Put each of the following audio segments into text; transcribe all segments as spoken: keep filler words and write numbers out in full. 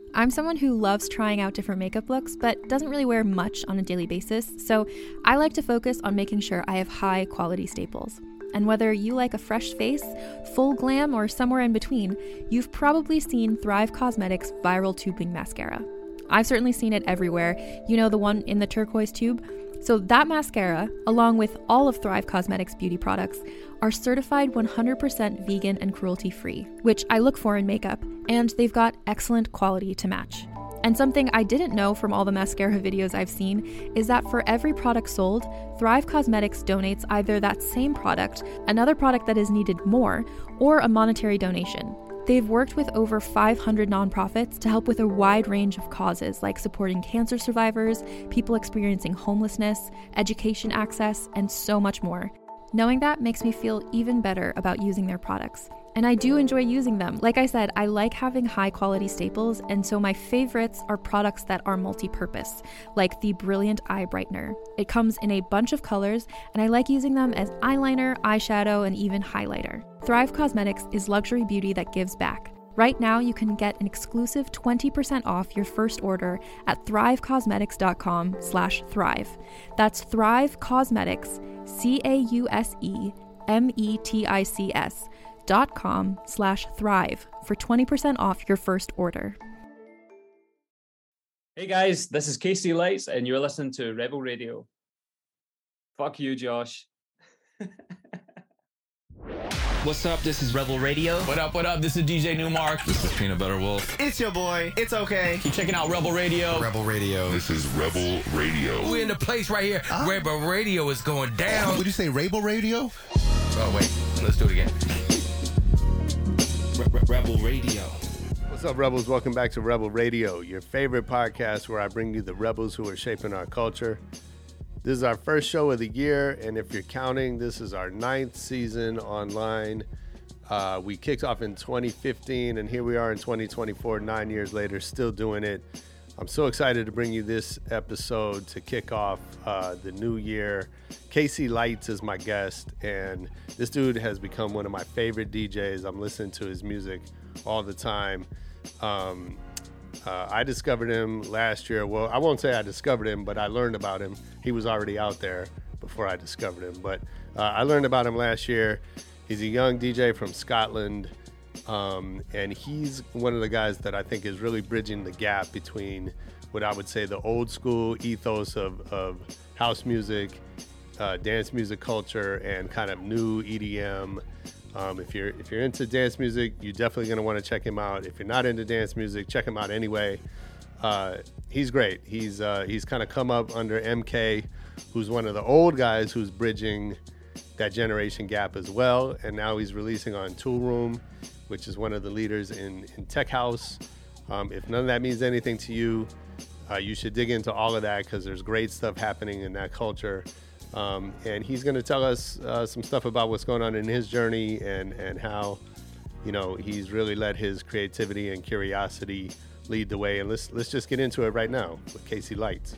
I'm someone who loves trying out different makeup looks, but doesn't really wear much on a daily basis, so I like to focus on making sure I have high quality staples. And whether you like a fresh face, full glam, or somewhere in between, you've probably seen Thrive Causemetics Viral Tubing Mascara. I've certainly seen it everywhere. You know, the one in the turquoise tube? So that mascara, along with all of Thrive Causemetics beauty products, are certified one hundred percent vegan and cruelty-free, which I look for in makeup, and they've got excellent quality to match. And something I didn't know from all the mascara videos I've seen is that for every product sold, Thrive Causemetics donates either that same product, another product that is needed more, or a monetary donation. They've worked with over five hundred nonprofits to help with a wide range of causes like supporting cancer survivors, people experiencing homelessness, education access, and so much more. Knowing that makes me feel even better about using their products. And I do enjoy using them. Like I said, I like having high quality staples, and so my favorites are products that are multi-purpose, like the Brilliant Eye Brightener. It comes in a bunch of colors, and I like using them as eyeliner, eyeshadow, and even highlighter. Thrive Causemetics is luxury beauty that gives back. Right now, you can get an exclusive twenty percent off your first order at thrivecausemetics.com slash thrive. That's Thrive Causemetics, C A U S E M E T I C S dot com slash thrive for twenty percent off your first order. Hey guys, this is Casey Lights, and you're listening to Rebel Radio. Fuck you, Josh. What's up? This is Rebel Radio. What up, what up? This is D J Newmark. This is Peanut Butter Wolf. It's your boy. It's okay. Keep checking out Rebel Radio. Rebel Radio. This is Rebel Radio. We're in the place right here. Uh, Rebel Radio is going down. Would you say Rebel Radio? Oh, wait. Let's do it again. Re- Rebel Radio. What's up, Rebels? Welcome back to Rebel Radio, your favorite podcast where I bring you the rebels who are shaping our culture. This is our first show of the year, and if you're counting, this is our ninth season online. Uh, we kicked off in twenty fifteen, and here we are in twenty twenty-four, nine years later, still doing it. I'm so excited to bring you this episode to kick off uh, the new year. Casey Lights is my guest, and this dude has become one of my favorite D Js. I'm listening to his music all the time. Um, Uh, I discovered him last year. Well, I won't say I discovered him, but I learned about him. He was already out there before I discovered him. But uh, I learned about him last year. He's a young D J from Scotland. Um, and he's one of the guys that I think is really bridging the gap between what I would say the old school ethos of, of house music, uh, dance music culture, and kind of new E D M. Um, if you're if you're into dance music, you're definitely going to want to check him out. If you're not into dance music, check him out anyway. Uh, he's great. He's uh, he's kind of come up under M K, who's one of the old guys who's bridging that generation gap as well. And now he's releasing on Tool Room, which is one of the leaders in, in Tech House. Um, if none of that means anything to you, uh, you should dig into all of that because there's great stuff happening in that culture. Um, and he's going to tell us uh, some stuff about what's going on in his journey and, and how, you know, he's really let his creativity and curiosity lead the way. And let's let's just get into it right now with Casey Lights.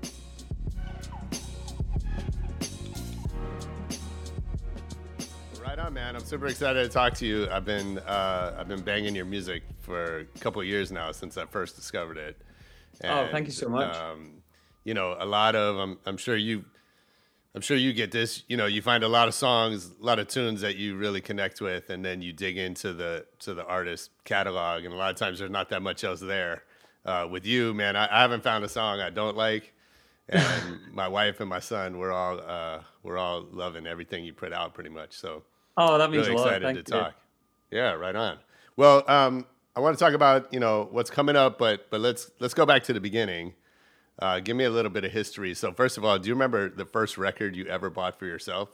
Right on, man. I'm super excited to talk to you. I've been uh, I've been banging your music for a couple of years now since I first discovered it. And, oh, thank you so much. Um, you know, a lot of I'm I'm sure you. I'm sure you get this, you know, you find a lot of songs, a lot of tunes that you really connect with, and then you dig into the to the artist catalog, and a lot of times there's not that much else there. Uh, with you, man, I, I haven't found a song I don't like, and my wife and my son, we're all uh, we're all loving everything you put out pretty much. So, oh, that means really a lot. excited Thank to you. talk. Yeah, right on. Well, um, I want to talk about, you know, what's coming up, but but let's let's go back to the beginning. Uh, give me a little bit of history. So first of all, do you remember the first record you ever bought for yourself?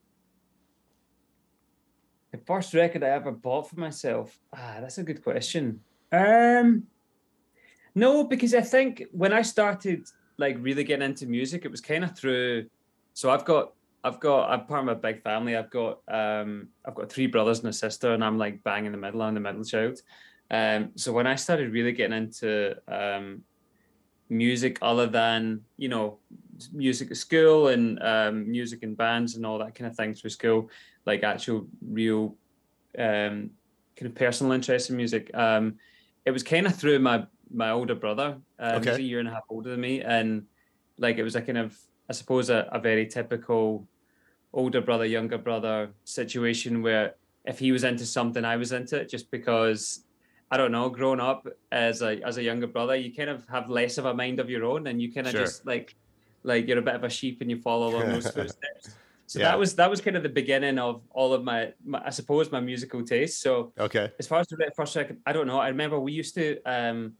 The first record I ever bought for myself? Ah, that's a good question. Um, no, because I think when I started like really getting into music, it was kind of through. So I've got, I've got, I'm part of a big family. I've got, um, I've got three brothers and a sister, and I'm like bang in the middle. I'm the middle child. Um, so when I started really getting into um. music other than, you know, music at school and um, music in bands and all that kind of thing through school, like actual real um, kind of personal interest in music. Um, it was kind of through my my older brother. Um, Okay. He's a year and a half older than me, and like it was a kind of, I suppose, a, a very typical older brother, younger brother situation where if he was into something, I was into it, just because, I don't know, growing up as a as a younger brother, you kind of have less of a mind of your own, and you kind of Sure. just like like you're a bit of a sheep and you follow along those footsteps. So Yeah. that was that was kind of the beginning of all of my, my I suppose, my musical taste. So Okay. as far as the first record, I don't know. I remember we used to. Um,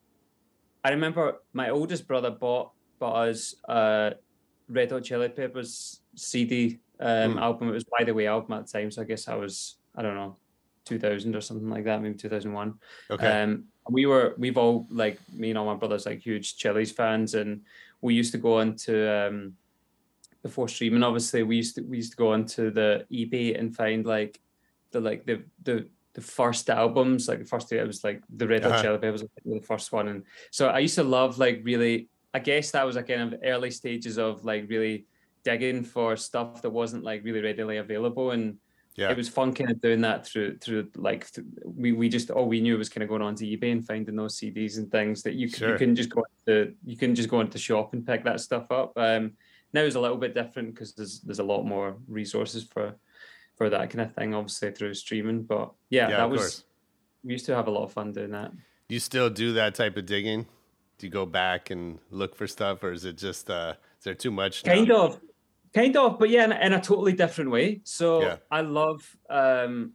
I remember my oldest brother bought bought us uh, Red Hot Chili Peppers C D um, Mm. album. It was By the Way album at the time, so I guess I was I don't know two thousand or something like that, maybe two thousand one. Okay. Um, we were we've all like me and all my brothers like huge Chili's fans, and we used to go into um, before streaming. Obviously, we used to we used to go onto the eBay and find like the like the the the first albums, like the first two. It was like the Red Hot Uh-huh. Chili Peppers, was the first one, and so I used to love like really. I guess that was like kind of early stages of like really digging for stuff that wasn't like really readily available, and Yeah. it was fun kind of doing that through through like th- we we just all we knew was kind of going onto eBay and finding those C Ds and things that you could, Sure. you couldn't just go into you couldn't just go into the shop and pick that stuff up. Um, now it's a little bit different because there's there's a lot more resources for for that kind of thing, obviously through streaming. But yeah, Yeah, that of was course. we used to have a lot of fun doing that. Do you still do that type of digging? Do you go back and look for stuff, or is it just uh, is there too much? now? Kind of, kind of, but yeah, in, in a totally different way. So Yeah. I love um,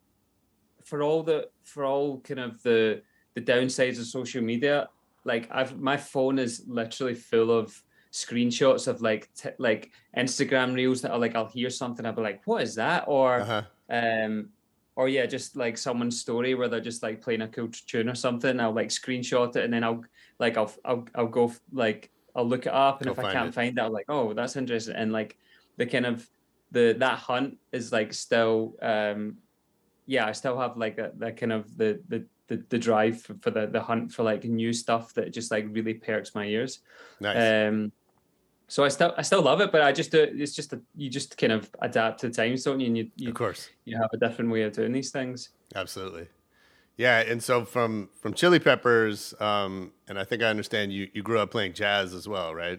for all the for all kind of the the downsides of social media. Like I've my phone is literally full of screenshots of like t- like Instagram reels that are like I'll hear something, I'll be like, what is that? Or Uh-huh. um, or yeah, just like someone's story where they're just like playing a cool tune or something. I'll like screenshot it and then I'll like I'll I'll I'll go like I'll look it up, and Go if I find can't it. find it, I'll like, oh, that's interesting. And like the kind of the that hunt is like still um yeah, I still have like a, that kind of the the the, the drive for, for the the hunt for like new stuff that just like really perks my ears. Nice. Um, so I still I still love it, but I just do it's just a, you just kind of adapt to the times, don't you? And you you, of course. you have a different way of doing these things. Absolutely. Yeah, and so from from Chili Peppers, um, and I think I understand you you grew up playing jazz as well, right?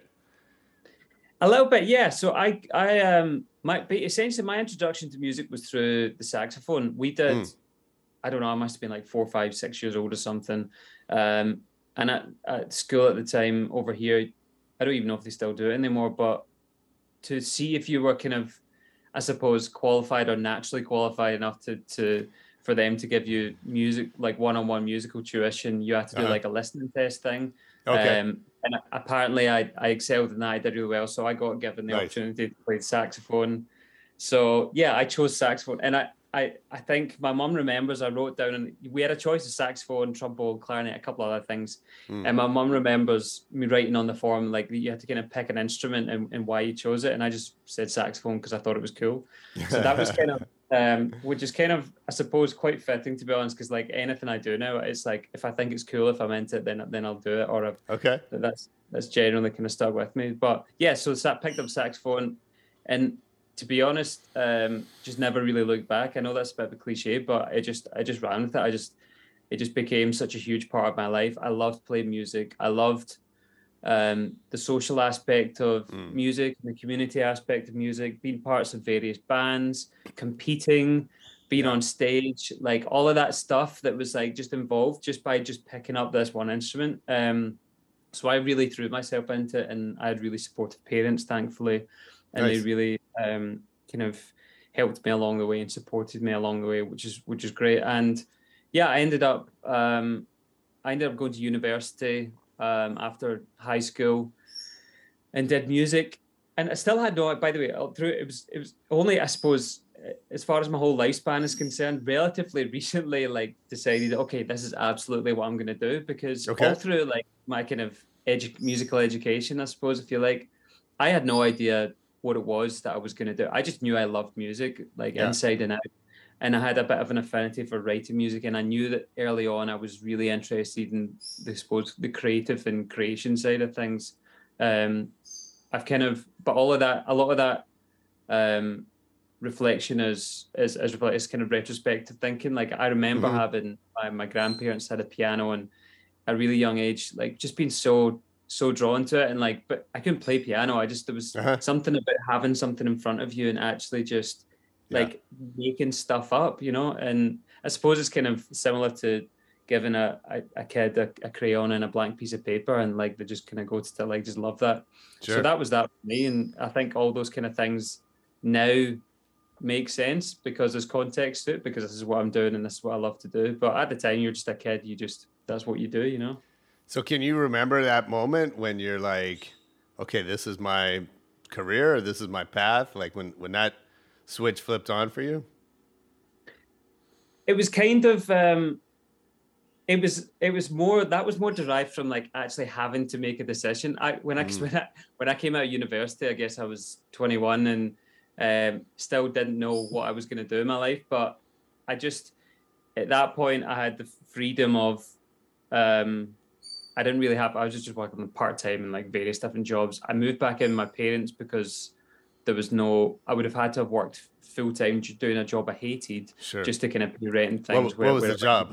A little bit, yeah. So I, I, um, my, but essentially my introduction to music was through the saxophone. We did, Mm. I don't know, I must have been like four, five, six years old or something. Um, and at, at school at the time over here, I don't even know if they still do it anymore, but to see if you were kind of, I suppose, qualified or naturally qualified enough to, to, for them to give you music, like one-on-one musical tuition, you had to do Uh-huh. like a listening test thing. Okay. Um, and apparently I, I excelled in that. I did really well. So I got given the Nice. opportunity to play the saxophone. So yeah, I chose saxophone. And I, I, I think my mum remembers I wrote down, and we had a choice of saxophone, trombone, clarinet, a couple of other things. Mm. And my mum remembers me writing on the form, like you had to kind of pick an instrument and, and why you chose it. And I just said saxophone because I thought it was cool. So that was kind of, um, which is kind of, I suppose, quite fitting, to be honest, because like anything I do now, it's like if I think it's cool, if I'm into it, then then I'll do it. Or if, Okay. that's that's generally kind of stuck with me. But yeah, so I picked up saxophone, and to be honest, um, just never really looked back. I know that's a bit of a cliche, but I just I just ran with it. I just it just became such a huge part of my life. I loved playing music. I loved um, the social aspect of Mm. music, the community aspect of music, being parts of various bands, competing, being Yeah. on stage, like all of that stuff that was like just involved just by just picking up this one instrument. Um, so I really threw myself into it, and I had really supportive parents, thankfully, and Nice. they really um, kind of helped me along the way and supported me along the way, which is which is great. And yeah, I ended up um, I ended up going to university um, after high school and did music, and I still had no. By the way, all through it was it was only, I suppose, as far as my whole lifespan is concerned, relatively recently, like decided, okay, this is absolutely what I'm going to do, because Okay. all through like my kind of edu- musical education, I suppose, if you like, I had no idea what it was that I was going to do. I just knew I loved music, like Yeah. inside and out. And I had a bit of an affinity for writing music, and I knew that early on I was really interested in, I suppose, the creative and creation side of things. Um, I've kind of, but all of that, a lot of that um, reflection is is is, is kind of retrospective thinking. Like I remember Mhm. having my, my grandparents had a piano, and a really young age, like just being so so drawn to it, and like, but I couldn't play piano. I just there was Uh-huh. something about having something in front of you and actually just like Yeah. making stuff up, you know. And I suppose it's kind of similar to giving a, a, a kid a, a crayon and a blank piece of paper, and like they just kind of go to like just love that. Sure. So that was that for me, and I think all those kind of things now make sense because there's context to it, because this is what I'm doing and this is what I love to do. But at the time, you're just a kid. You just that's what you do, you know. So can you remember that moment when you're like, okay, this is my career, or this is my path? Like when, when that switch flipped on for you? It was kind of, um, it was, it was more, that was more derived from like actually having to make a decision. I, when I, mm. when I, when I came out of university, I guess I was twenty-one and um, still didn't know what I was going to do in my life. But I just, at that point, I had the freedom of, um, I didn't really have, I was just working on part-time and like various different jobs. I moved back in with my parents because there was no, I would have had to have worked full-time doing a job I hated, sure. just to kind of pay rent and things. What, what was the job?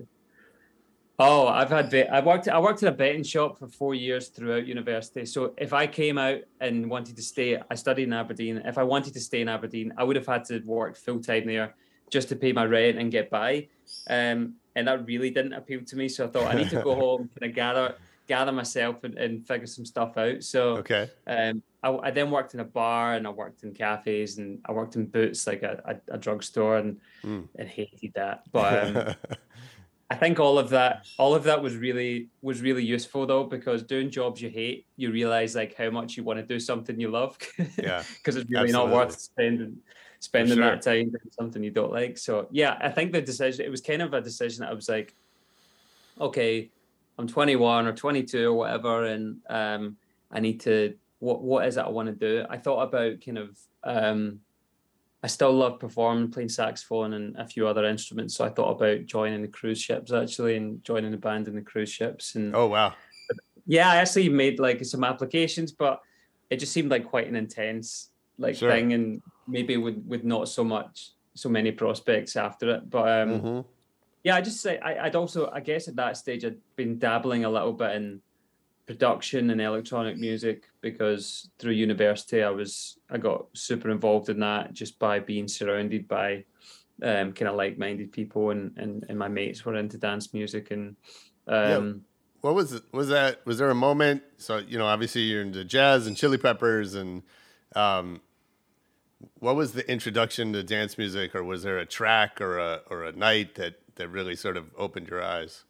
Oh, I've had, I worked, I worked in a betting shop for four years throughout university. So if I came out and wanted to stay, I studied in Aberdeen. If I wanted to stay in Aberdeen, I would have had to work full-time there just to pay my rent and get by. Um, And that really didn't appeal to me. So I thought I need to go home, kind of gather gather myself and, and figure some stuff out. So okay. um, I, I then worked in a bar and I worked in cafes and I worked in Boots, like a, a, a drugstore, and mm. and hated that. But um, I think all of that all of that was really was really useful though, because doing jobs you hate, you realize like how much you want to do something you love. Yeah. Because it's really Absolutely. not worth spending. spending sure. that time doing something you don't like. So yeah, I think the decision, it was kind of a decision that I was like, okay, I'm twenty-one or twenty-two or whatever, and um, I need to, what what is it I want to do? I thought about kind of, um, I still love performing, playing saxophone and a few other instruments. So I thought about joining the cruise ships actually, and joining the band in the cruise ships. And oh, wow. Yeah, I actually made like some applications, but it just seemed like quite an intense like sure. thing, and maybe with with not so much so many prospects after it. But um mm-hmm. yeah, I just say I, I'd also I guess at that stage I'd been dabbling a little bit in production and electronic music, because through university I was I got super involved in that just by being surrounded by um kind of like-minded people, and, and and my mates were into dance music. And um yeah. What was it, was that was there a moment, so you know obviously you're into jazz and Chili Peppers, and um what was the introduction to dance music, or was there a track or a or a night that, that really sort of opened your eyes?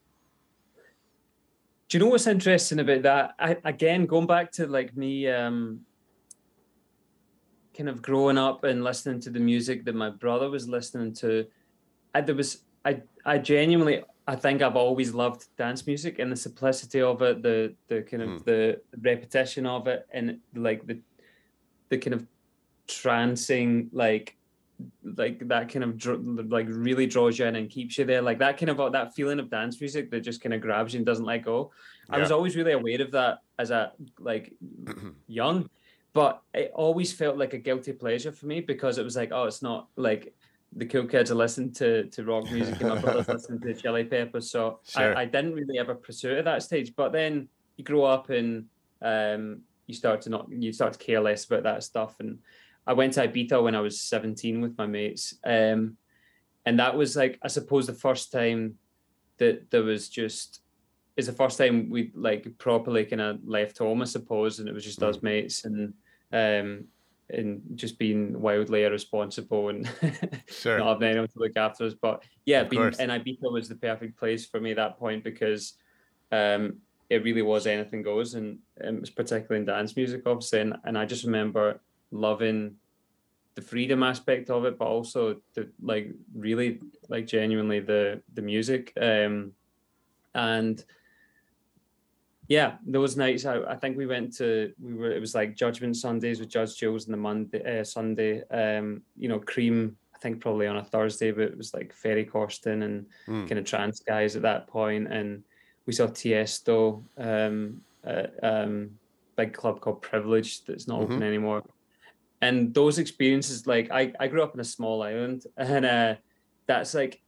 Do you know what's interesting about that? I, again, going back to like me um, kind of growing up and listening to the music that my brother was listening to, I, there was I I genuinely I think I've always loved dance music, and the simplicity of it, the the kind of mm. the repetition of it, and like the the kind of trancing, like like that kind of like really draws you in and keeps you there, like that kind of that feeling of dance music that just kind of grabs you and doesn't let go. Yeah. I was always really aware of that as a like young, but it always felt like a guilty pleasure for me, because it was like, oh, it's not like the cool kids are listening to to rock music and my brother's listening to Chili Peppers. So sure. I, I didn't really ever pursue it at that stage. But then you grow up and um you start to not you start to care less about that stuff. And I went to Ibiza when I was seventeen with my mates. Um, and that was like, I suppose the first time that there was just, is the first time we like properly kind of left home, I suppose. And it was just mm. us mates, and um, and just being wildly irresponsible and sure. not having anyone to look after us. But yeah, being, and Ibiza was the perfect place for me at that point, because um, it really was anything goes. And it was particularly in dance music, obviously. And, and I just remember loving the freedom aspect of it, but also the like really like genuinely the the music. Um and yeah, those nights I, I think we went to we were it was like Judgment Sundays with Judge Jules on the Monday uh, Sunday, um you know, Cream I think probably on a Thursday, but it was like Ferry Corsten and mm. kind of trance guys at that point. And we saw Tiesto, um uh, um big club called Privilege that's not mm-hmm. open anymore. And those experiences, like I, I grew up in a small island, and uh, that's like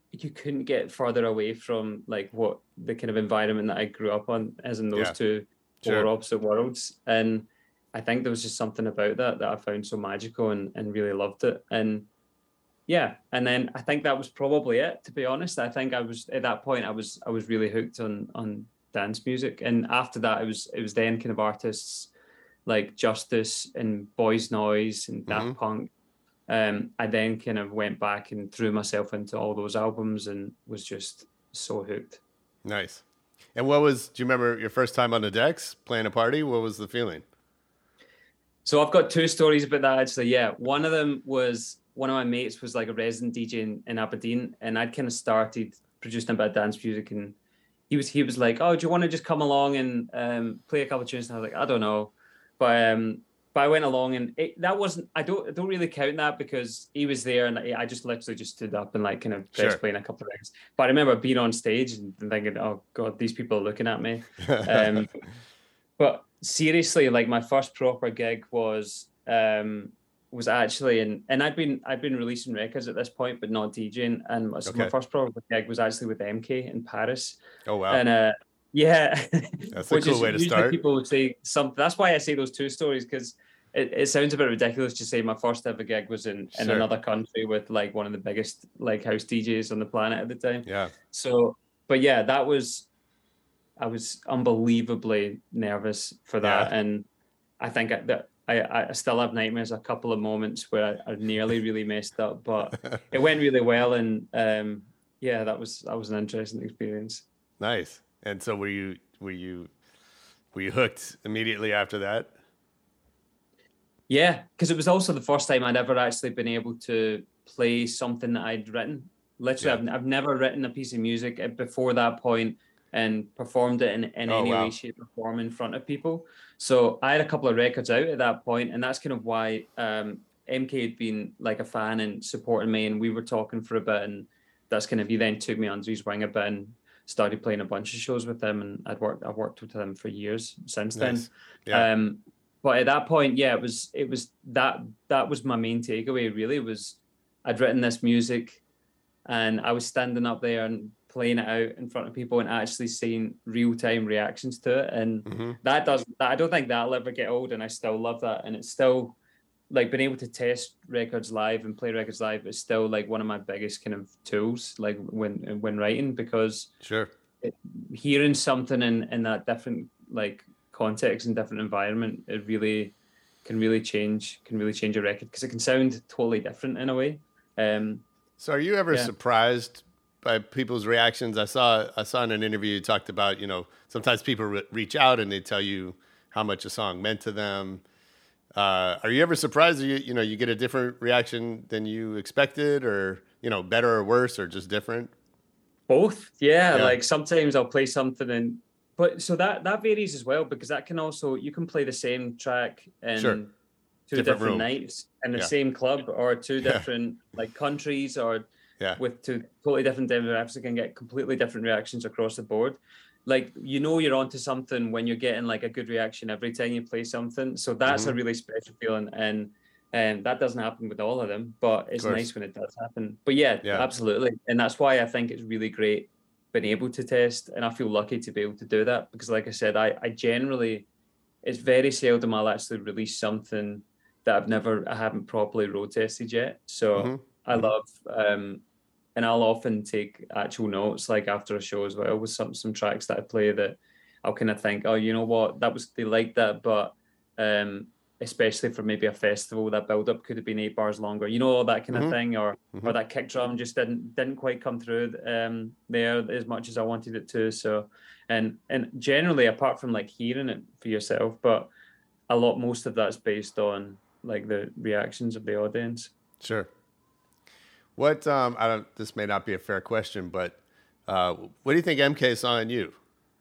you couldn't get further away from like what the kind of environment that I grew up on, as in those Yeah. two Sure. polar opposite worlds. And I think there was just something about that that I found so magical and, and really loved it. And yeah, and then I think that was probably it, to be honest. I think I was at that point I was I was really hooked on on dance music. And after that it was it was then kind of artists like Justice and Boys Noise and Daft Mhm. Punk. Um, I then kind of went back and threw myself into all those albums and was just so hooked. Nice. And what was, do you remember your first time on the decks playing a party? What was the feeling? So I've got two stories about that actually. Yeah, one of them was one of my mates was like a resident D J in, in Aberdeen, and I'd kind of started producing a bit of dance music, and he was he was like, "Oh, do you want to just come along and um, play a couple of tunes?" And I was like, "I don't know," but um, but I went along, and it, that wasn't. I don't I don't really count that because he was there, and I, I just literally just stood up and like kind of Sure. playing a couple of things. But I remember being on stage and thinking, "Oh God, these people are looking at me." Um, but seriously, like my first proper gig was um, was actually in, and I'd been I'd been releasing records at this point, but not DJing. And so my Okay. first proper gig was actually with M K in Paris. Oh, wow. And uh, yeah, That's a which cool is way to usually start. People would say something. That's why I say those two stories, because it, it sounds a bit ridiculous to say my first ever gig was in, in Sure. another country with like one of the biggest like house D Js on the planet at the time. Yeah. So, but yeah, that was, I was unbelievably nervous for that. Yeah. And I think I, that I, I still have nightmares, a couple of moments where I, I nearly really messed up, but it went really well. And um, yeah, that was, that was an interesting experience. Nice. And so were you, were you, were you hooked immediately after that? Yeah, because it was also the first time I'd ever actually been able to play something that I'd written. Literally, Yeah. I've, I've never written a piece of music before that point and performed it in, in Oh, any wow. way, shape, or form in front of people. So I had a couple of records out at that point, and that's kind of why um, M K had been like a fan and supporting me, and we were talking for a bit, and that's kind of, he then took me under his wing a bit and started playing a bunch of shows with him, and I'd worked I've worked with him for years since then. Nice. Yeah. Um, but at that point, yeah, it was it was that that was my main takeaway. Really, was I'd written this music, and I was standing up there and playing it out in front of people and actually seeing real time reactions to it, and Mhm. that does that. I don't think that'll ever get old, and I still love that. And it's still like being able to test records live and play records live is still like one of my biggest kind of tools, like when when writing, because Sure. hearing something in in that different like context and different environment, it really can really change can really change a record, because it can sound totally different in a way. Um, So are you ever Yeah. surprised by people's reactions? I saw I saw in an interview you talked about, you know, sometimes people re- reach out and they tell you how much a song meant to them. Uh, are you ever surprised that you, you know, you get a different reaction than you expected, or, you know, better or worse, or just different? both, yeah, Yeah. like sometimes I'll play something and but so that that varies as well, because that can also, you can play the same track in Sure. two Different different, room. nights in the Yeah. same club, or two Yeah. different like countries, or Yeah. with two totally different demographics. It can get completely different reactions across the board. Like, you know, you're onto something when you're getting like a good reaction every time you play something. So that's Mm-hmm. a really special feeling, and and that doesn't happen with all of them, but it's course. nice when it does happen. But yeah, Yeah. absolutely, and that's why I think it's really great being able to test, and I feel lucky to be able to do that, because like I said, I I generally, it's very seldom I'll actually release something that I've never I haven't properly road tested yet. So Mhm. I love um and I'll often take actual notes like after a show as well, with some some tracks that I play that I'll kind of think, oh, you know what, that was, they liked that, but um especially for maybe a festival, that build up could have been eight bars longer, you know, all that kind Mhm. of thing, or Mhm. or that kick drum just didn't didn't quite come through um there as much as I wanted it to. So and and generally, apart from like hearing it for yourself, but a lot most of that's based on like the reactions of the audience. Sure. What, um, I don't, this may not be a fair question, but uh, what do you think M K saw in you?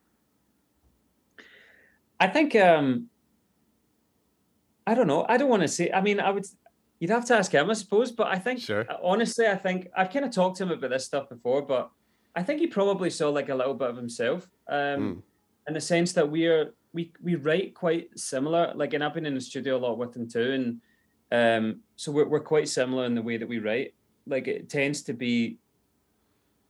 I think um I don't know. I don't want to say. I mean, I would. You'd have to ask him, I suppose. But I think, Sure. honestly, I think I've kind of talked to him about this stuff before. But I think he probably saw like a little bit of himself, um, Mm. in the sense that we're we we write quite similar. Like, and I've been in the studio a lot with him too, and um, so we're we're quite similar in the way that we write. Like, it tends to be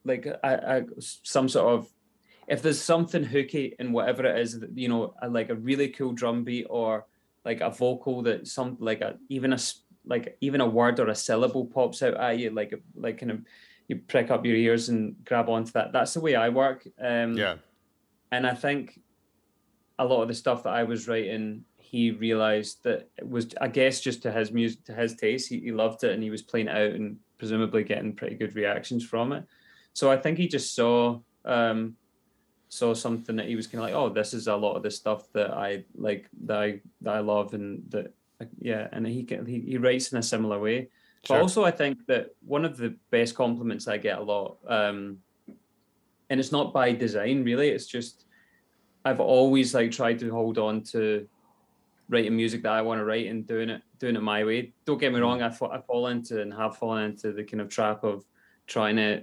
like I, I, some sort of, if there's something hooky in whatever it is, you know, like a really cool drum beat or like a vocal that some like a even a like even a word or a syllable pops out at you, like like kind of you prick up your ears and grab onto that. That's the way I work. Um, yeah, and I think a lot of the stuff that I was writing, he realized that it was, I guess, just to his music, to his taste. He, he loved it, and he was playing it out and presumably getting pretty good reactions from it. So I think he just saw um, saw something that he was kind of like, oh, this is a lot of the stuff that I like, that I that I love, and that yeah. And he can, he he writes in a similar way. Sure. But also, I think that one of the best compliments I get a lot, um, and it's not by design really, it's just I've always like tried to hold on to writing music that I want to write and doing it doing it my way. Don't get me wrong, I, I fall into and have fallen into the kind of trap of trying to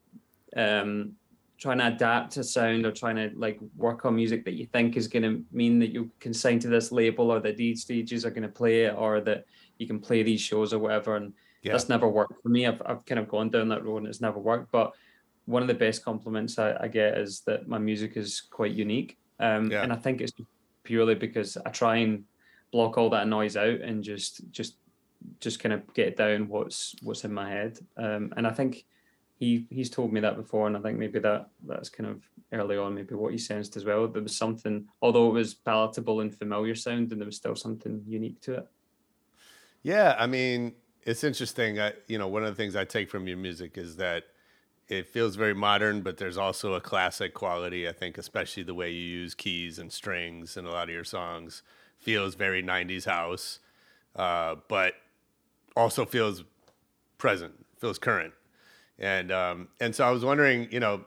um trying to adapt a sound or trying to like work on music that you think is going to mean that you can sign to this label or that these stages are going to play it or that you can play these shows or whatever. And yeah. That's never worked for me. I've I've kind of gone down that road and it's never worked. But one of the best compliments I, I get is that my music is quite unique. Um, yeah. And I think it's purely because I try and block all that noise out and just just just kind of get down what's what's in my head. Um, and I think he he's told me that before, and I think maybe that that's kind of early on maybe what he sensed as well. There was something, although it was palatable and familiar sound, and there was still something unique to it. Yeah, I mean, it's interesting. I, you know, one of the things I take from your music is that it feels very modern, but there's also a classic quality. I think, especially the way you use keys and strings in a lot of your songs, feels very nineties house, uh, but also feels present, feels current. And um, and so I was wondering, you know,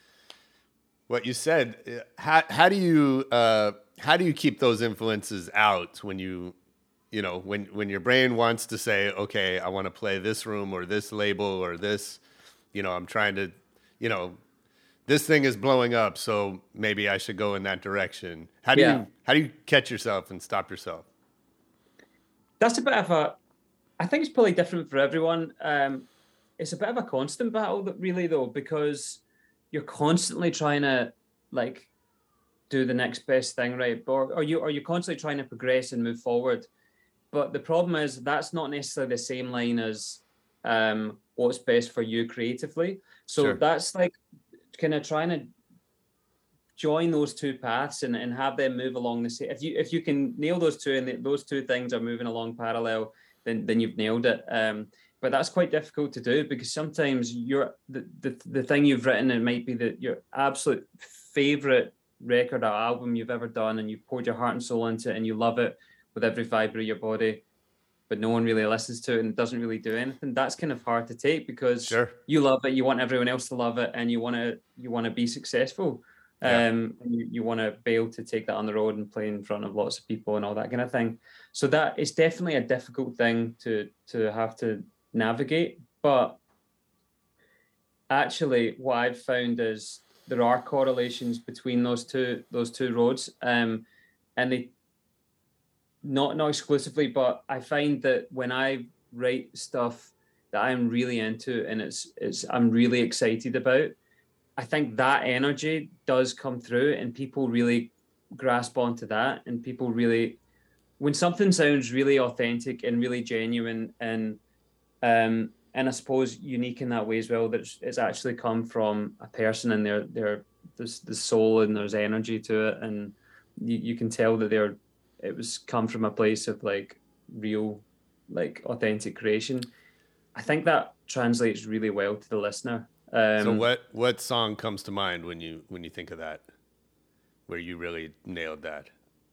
what you said. How how do you uh, how do you keep those influences out when you, you know, when when your brain wants to say, okay, I want to play this room or this label or this. You know, I'm trying to, you know, this thing is blowing up, so maybe I should go in that direction. How do yeah. you how do you catch yourself and stop yourself? That's a bit of a, I think it's probably different for everyone. Um, it's a bit of a constant battle, that really though, because you're constantly trying to like do the next best thing, right? Or, or you or you're constantly trying to progress and move forward. But the problem is that's not necessarily the same line as um, what's best for you creatively. So sure. That's like kind of trying to join those two paths and, and have them move along the same. If you if you can nail those two and the, those two things are moving along parallel, then then you've nailed it. Um, but that's quite difficult to do because sometimes you're the, the the thing you've written, it might be that your absolute favorite record or album you've ever done, and you've poured your heart and soul into it, and you love it with every fiber of your body. But no one really listens to it and it doesn't really do anything. That's kind of hard to take because sure. you love it, you want everyone else to love it, and you want to you want to be successful. Yeah. Um, and you, you want to be able to take that on the road and play in front of lots of people and all that kind of thing. So that is definitely a difficult thing to to have to navigate. But actually, what I've found is there are correlations between those two those two roads, um, and they. Not not exclusively, but I find that when I write stuff that I'm really into and it's it's I'm really excited about, I think that energy does come through and people really grasp onto that, and people really, when something sounds really authentic and really genuine and um and I suppose unique in that way as well, that it's, it's actually come from a person and their their there's the soul and there's energy to it, and you, you can tell that they're it was come from a place of like real, like authentic creation. I think that translates really well to the listener. Um, so what, what song comes to mind when you, when you think of that, where you really nailed that?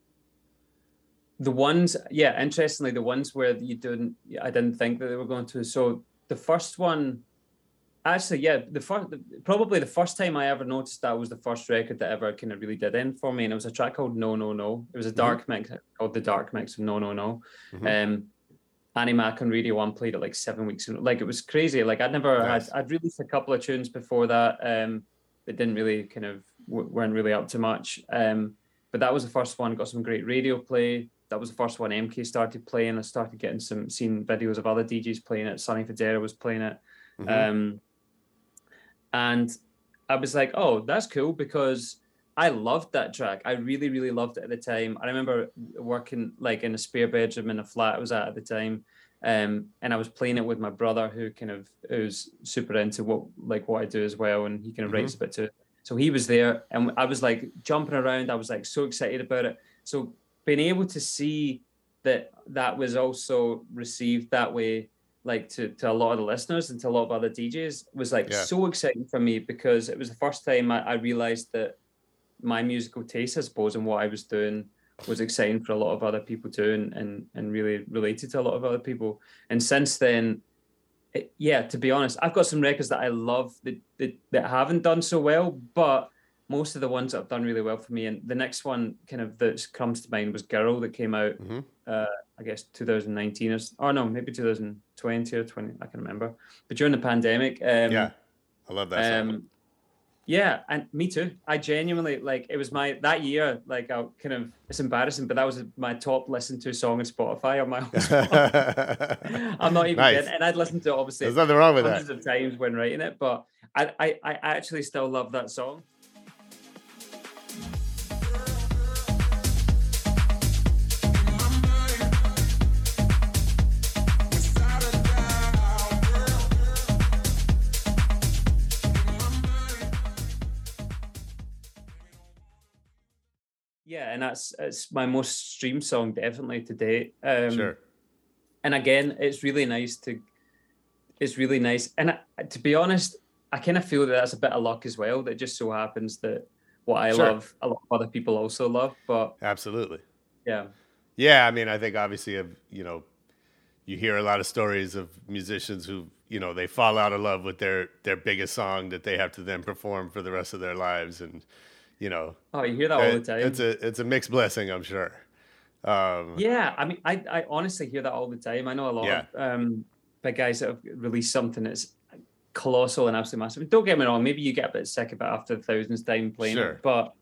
The ones, yeah, interestingly, the ones where you didn't, I didn't think that they were going to. So the first one, actually, yeah, the first, probably the first time I ever noticed that was the first record that ever kind of really did in for me, and it was a track called No No No. It was a dark mm-hmm. mix called the Dark Mix of No No No. Mm-hmm. Um, Annie Mac on Radio One played it like seven weeks in, like it was crazy. Like I'd never nice. had, I'd released a couple of tunes before that, um, that didn't really kind of weren't really up to much. Um, but that was the first one. Got some great radio play. That was the first one M K started playing. I started getting some seeing videos of other D Js playing it. Sonny Fodera was playing it. Mm-hmm. Um, And I was like, oh, that's cool, because I loved that track. I really, really loved it at the time. I remember working like in a spare bedroom in a flat I was at at the time. Um, and I was playing it with my brother, who kind of who's super into what like what I do as well, and he kind of mm-hmm. writes a bit too. So he was there, and I was like jumping around. I was like so excited about it. So being able to see that that was also received that way, like to, to a lot of the listeners and to a lot of other D Js, was like yeah. so exciting for me, because it was the first time I, I realized that my musical taste, I suppose, and what I was doing was exciting for a lot of other people too, and and, and really related to a lot of other people. And since then, it, yeah, to be honest, I've got some records that I love that, that that haven't done so well, but most of the ones that have done really well for me. And the next one kind of that comes to mind was Girl, that came out, mm-hmm. uh, I guess, two thousand nineteen or, or no, maybe two thousand twenty or twenty, I can remember. But during the pandemic. Um, yeah, I love that song. Um, yeah, and me too. I genuinely, like, it was my, that year, like, I kind of, it's embarrassing, but that was my top listened to song on Spotify on my own. I'm not even nice. kidding. And I'd listened to it, obviously, there's nothing wrong with hundreds that. of times when writing it, but I, I, I actually still love that song. Yeah, and that's it's my most streamed song definitely to date. Um, sure. And again, it's really nice to, it's really nice. And I, to be honest, I kind of feel that that's a bit of luck as well. That just so happens that what I sure. love, a lot of other people also love. But absolutely. Yeah. Yeah, I mean, I think obviously, of you know, you hear a lot of stories of musicians who, you know, they fall out of love with their their biggest song that they have to then perform for the rest of their lives, and you know, oh, you hear that all the time. It's a it's a mixed blessing, I'm sure. Um, yeah, I mean, I, I honestly hear that all the time. I know a lot yeah. of um, big guys that have released something that's colossal and absolutely massive. Don't get me wrong, maybe you get a bit sick of it after the thousandth time playing sure. it, but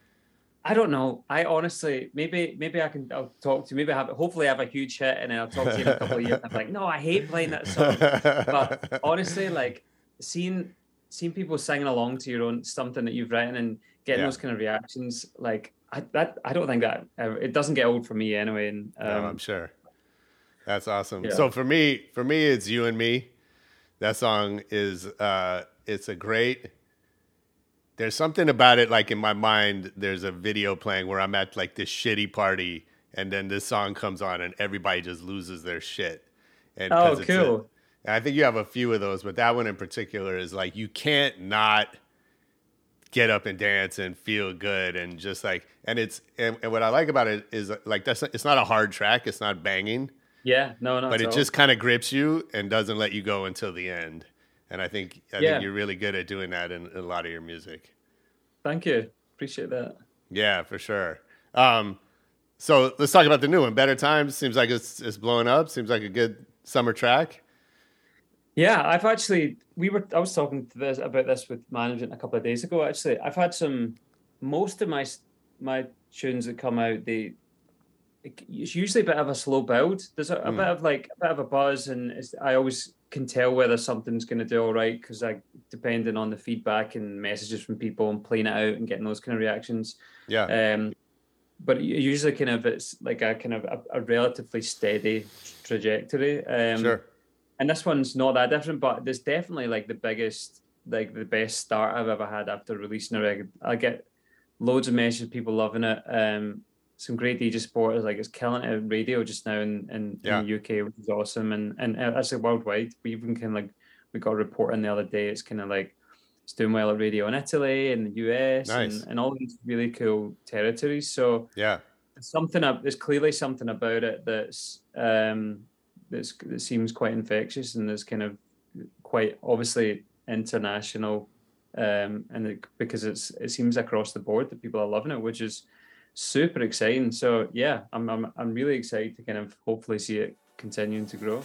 I don't know. I honestly, maybe maybe I can I'll talk to you. Maybe I have hopefully I have a huge hit, and then I'll talk to you in a couple of years. I'm like, no, I hate playing that song. But honestly, like seeing seeing people singing along to your own something that you've written and getting yeah. those kind of reactions, like I that I don't think that uh, it doesn't get old for me anyway. And um, no, I'm sure. That's awesome. Yeah. So for me, for me, it's You and Me. That song is uh, it's a great. There's something about it, like in my mind, there's a video playing where I'm at like this shitty party, and then this song comes on, and everybody just loses their shit. And oh, it's cool. A, and I think you have a few of those, but that one in particular is like you can't not get up and dance and feel good, and just like, and it's and, and what I like about it is like that's it's not a hard track, it's not banging. Yeah, no, no. But it just kind of grips you and doesn't let you go until the end. And I think I yeah. think you're really good at doing that in, in a lot of your music. Thank you. Appreciate that. Yeah, for sure. Um, so let's talk about the new one. Better Times seems like it's it's blowing up. Seems like a good summer track. Yeah, I've actually we were I was talking to this about this with management a couple of days ago. Actually, I've had some most of my my tunes that come out. They it's usually a bit of a slow build. There's a, a mm. bit of like a bit of a buzz, and it's, I always can tell whether something's going to do all right because I depending on the feedback and messages from people and playing it out and getting those kind of reactions. Yeah. Um, but usually kind of it's like a kind of a, a relatively steady trajectory. Um, sure. And this one's not that different, but there's definitely like the biggest, like the best start I've ever had after releasing a record. I get loads of messages, people loving it. Um, some great D J supporters, like it's killing it at radio just now in, in, yeah. in the U K, which is awesome. And and actually worldwide, we even kind of like, we got a report in the other day, it's kind of like, it's doing well at radio in Italy and the U S nice. and, and all these really cool territories. So yeah, there's something up, there's clearly something about it that's, um, that's, that seems quite infectious and is kind of quite obviously international. Um, and it, because it's, it seems across the board that people are loving it, which is super exciting. So yeah, I'm, I'm I'm really excited to kind of hopefully see it continuing to grow.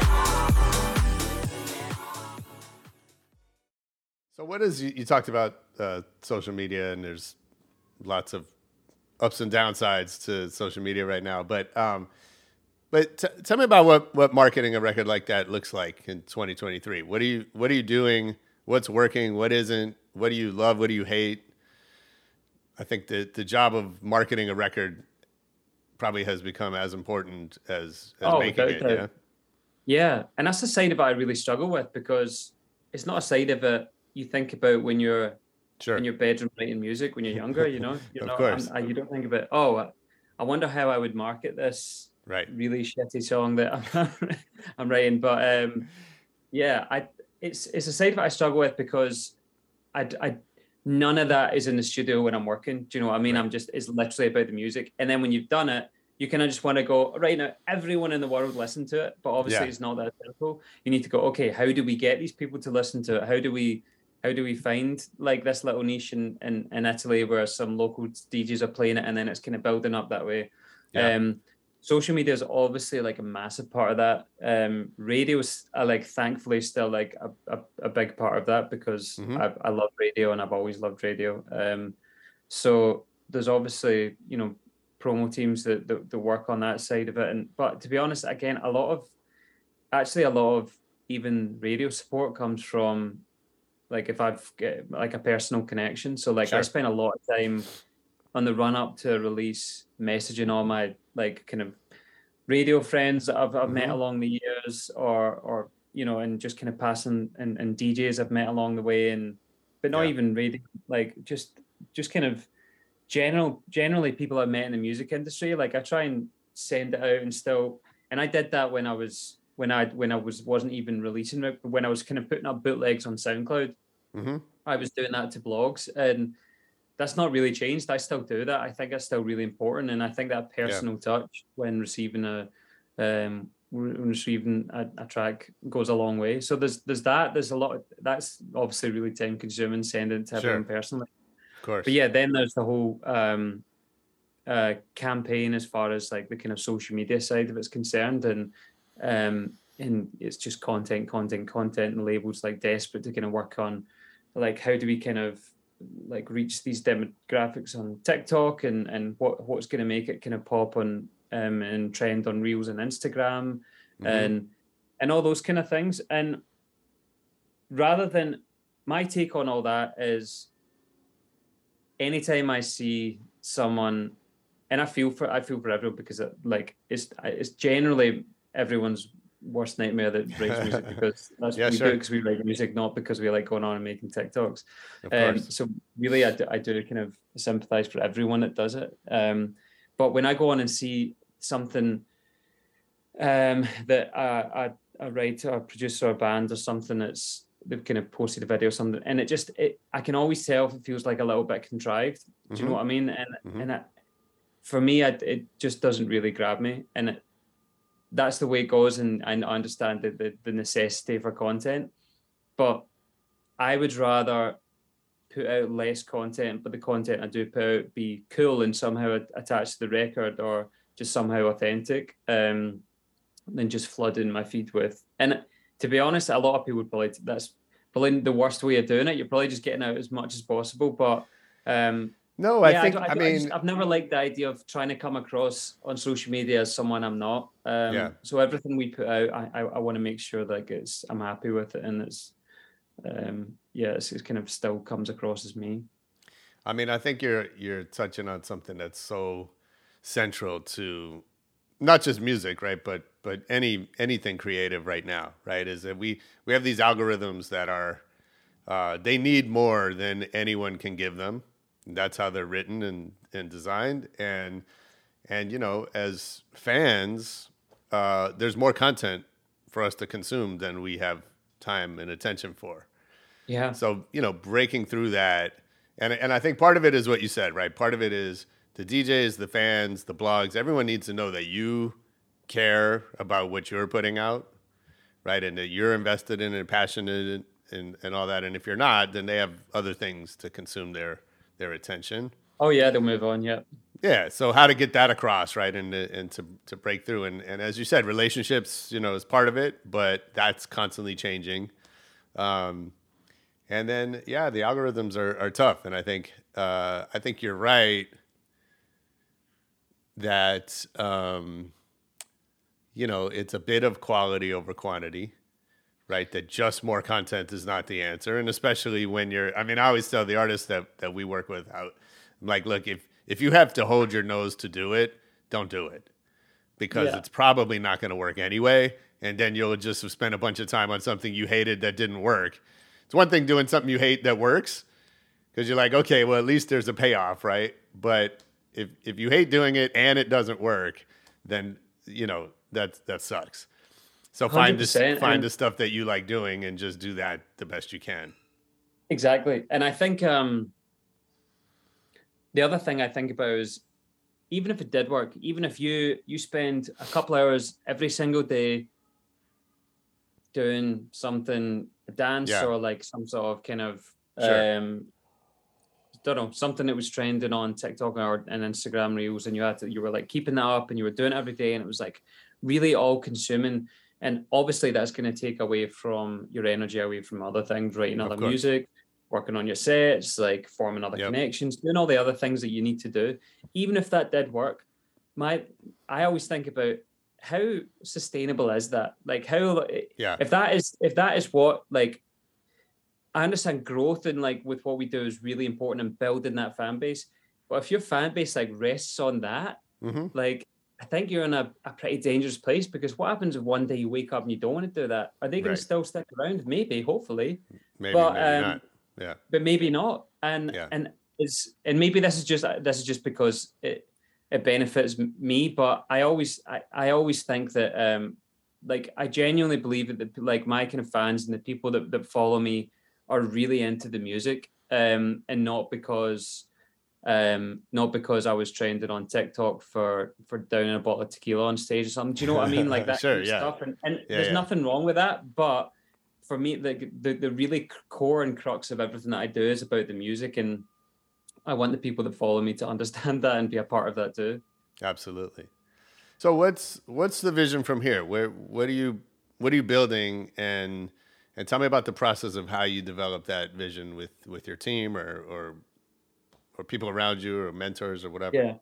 So what is you, you talked about uh, social media, and there's lots of ups and downsides to social media right now. But um, but t- tell me about what, what marketing a record like that looks like in twenty twenty-three. What are you What are you doing? What's working? What isn't? What do you love? What do you hate? I think the the job of marketing a record probably has become as important as, as oh, making it. Yeah. Yeah, and that's the side of it I really struggle with, because it's not a side of it you think about when you're sure. in your bedroom writing music when you're younger. You know, you're of not, course. I'm, you don't think about, oh, I wonder how I would market this right. really shitty song that I'm, I'm writing. But um, yeah, I it's it's a side of it I struggle with, because I I. None of that is in the studio when I'm working. Do you know what I mean? Right. I'm just, it's literally about the music. And then when you've done it, you kind of just want to go, right now, everyone in the world listen to it. But obviously yeah. it's not that simple. You need to go, okay, how do we get these people to listen to it? How do we, how do we find like this little niche in, in, in Italy where some local D Js are playing it, and then it's kind of building up that way. Yeah. Um, social media is obviously like a massive part of that. Um, radio is uh, like thankfully still like a, a, a big part of that, because mm-hmm. I, I love radio and I've always loved radio. Um, so there's obviously, you know, promo teams that, that, that work on that side of it. And but to be honest, again, a lot of actually a lot of even radio support comes from like if I've got like a personal connection. So like sure. I spend a lot of time on the run up to a release messaging all my like kind of radio friends that I've, I've mm-hmm. met along the years, or or you know, and just kind of passing and, and D Js I've met along the way, and but not yeah. even radio, like just just kind of general generally people I've met in the music industry. Like I try and send it out and still, and I did that when I was when I when I was wasn't even releasing it, but when I was kind of putting up bootlegs on SoundCloud, mm-hmm. I was doing that to blogs, and that's not really changed. I still do that. I think that's still really important, and I think that personal yeah. touch when receiving a um, when receiving a, a track goes a long way. So there's there's that. There's a lot. Of, that's obviously really time consuming, sending it to everyone sure. personally. Of course. But yeah, then there's the whole um, uh, campaign as far as like the kind of social media side of it's concerned, and um, and it's just content, content, content, and labels like desperate to kind of work on, like how do we kind of like reach these demographics on TikTok, and and what what's going to make it kind of pop on um and trend on Reels and Instagram, mm-hmm. and and all those kind of things. And rather than my take on all that is, anytime I see someone, and I feel for I feel for everyone, because it, like it's it's generally everyone's worst nightmare that writes music, because that's yeah, what we sure. do, because we write music, not because we like going on and making TikToks. Um, so really, I do, I do kind of sympathize for everyone that does it. Um, but when I go on and see something um, that a, a, a writer, a producer, or a band, or something that's they've kind of posted a video or something, and it just it, I can always tell if it feels like a little bit contrived. Do you mm-hmm. know what I mean? And mm-hmm. and it, for me, I, it just doesn't really grab me, and it, that's the way it goes, and I understand the, the, the necessity for content, but I would rather put out less content, but the content I do put out be cool and somehow attached to the record, or just somehow authentic, um, than just flooding my feed with. And to be honest, a lot of people would probably, that's probably the worst way of doing it. You're probably just getting out as much as possible, but um, No, I yeah, think, I, I, I I mean... just, I've never liked the idea of trying to come across on social media as someone I'm not. Um, yeah. So everything we put out, I, I, I want to make sure that it's, I'm happy with it, and it's, um, yeah, it's, it kind of still comes across as me. I mean, I think you're you're touching on something that's so central to not just music, right? But but any anything creative right now, right? Is that we we have these algorithms that are uh, they need more than anyone can give them. That's how they're written and, and designed. And, and, you know, as fans, uh, there's more content for us to consume than we have time and attention for. Yeah. So, you know, breaking through that. And, and I think part of it is what you said, right? Part of it is the D Js, the fans, the blogs. Everyone needs to know that you care about what you're putting out, right? And that you're invested in and passionate and, and all that. And if you're not, then they have other things to consume their their attention. Oh yeah, they'll move on. Yeah. Yeah. So how to get that across, right? And and to to break through. And and as you said, relationships, you know, is part of it, but that's constantly changing. Um, And then, yeah, the algorithms are, are tough. And I think, uh, I think you're right that, um, you know, it's a bit of quality over quantity, right? That just more content is not the answer. And especially when you're, I mean, I always tell the artists that, that we work with, how, I'm like, look, if, if you have to hold your nose to do it, don't do it, because yeah. it's probably not going to work anyway. And then you'll just have spent a bunch of time on something you hated that didn't work. It's one thing doing something you hate that works, because you're like, okay, well, at least there's a payoff, right? But if if you hate doing it and it doesn't work, then, you know, that that sucks. So find the, find the stuff that you like doing and just do that the best you can. Exactly. And I think um, the other thing I think about is, even if it did work, even if you you spend a couple hours every single day doing something, a dance yeah. or like some sort of kind of, sure. um, don't know, something that was trending on TikTok or and Instagram Reels, and you had to, you were like keeping that up and you were doing it every day, and it was like really all consuming. And obviously that's going to take away from your energy, away from other things, writing other music, working on your sets, like forming other yep. connections, doing all the other things that you need to do. Even if that did work, my I always think about how sustainable is that? Like how, yeah. if that is, if that is what, like, I understand growth and like with what we do is really important in building that fan base. But if your fan base like rests on that, mm-hmm. like, I think you're in a, a pretty dangerous place, because what happens if one day you wake up and you don't want to do that? Are they going right. to still stick around? Maybe, hopefully. Maybe, but, maybe um, not. Yeah. But maybe not. And, yeah. and is, and maybe this is just, this is just because it, it benefits me, but I always, I, I always think that, um, like, I genuinely believe that the, like my kind of fans and the people that, that follow me are really into the music, um, and not because, um, not because I was trending on TikTok for, for downing a bottle of tequila on stage or something. Do you know what I mean? Like that sure, kind of yeah. stuff. And, and yeah, there's yeah. nothing wrong with that, but for me, the, the, the really core and crux of everything that I do is about the music, and I want the people that follow me to understand that and be a part of that too. Absolutely. So what's what's the vision from here? Where what are you what are you building, and and tell me about the process of how you develop that vision with, with your team or or or people around you or mentors or whatever. Yeah.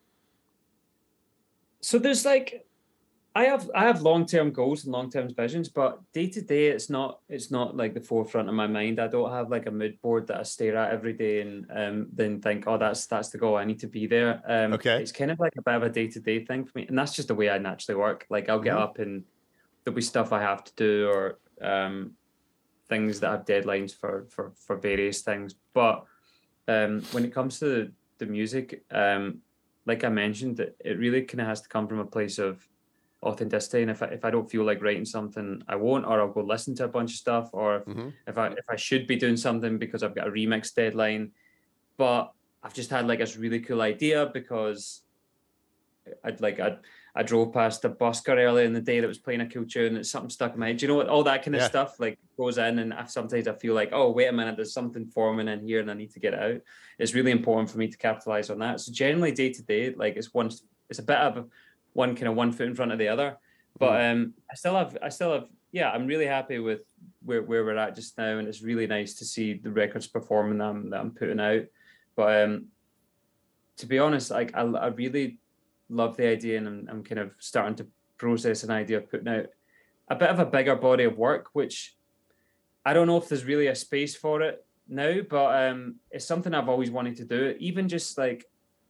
So there's like I have I have long-term goals and long-term visions, but day to day it's not it's not like the forefront of my mind. I don't have like a mood board that I stare at every day and um, then think, oh, that's that's the goal. I need to be there. Um, okay. It's kind of like a bit of a day-to-day thing for me, and that's just the way I naturally work. Like I'll get mm-hmm. up and there'll be stuff I have to do, or um, things that have deadlines for for for various things. But um, when it comes to the, the music, um, like I mentioned, it, it really kind of has to come from a place of authenticity. And if I, if I don't feel like writing something, I won't, or I'll go listen to a bunch of stuff, or if, mm-hmm. if I if I should be doing something because I've got a remix deadline, but I've just had like this really cool idea because I'd like I I drove past a busker earlier in the day that was playing a cool tune and something stuck in my head. Do you know what? All that kind of yeah. stuff like goes in, and I, sometimes I feel like, oh, wait a minute, there's something forming in here and I need to get it out. It's really important for me to capitalize on that. So generally day to day, like it's one, it's a bit of a, one kind of one foot in front of the other, but mm. um, I still have, I still have, yeah, I'm really happy with where, where we're at just now, and it's really nice to see the records performing that I'm, that I'm putting out. But um, to be honest, like I, I really love the idea, and I'm, I'm kind of starting to process an idea of putting out a bit of a bigger body of work, which I don't know if there's really a space for it now, but um, it's something I've always wanted to do. Even just like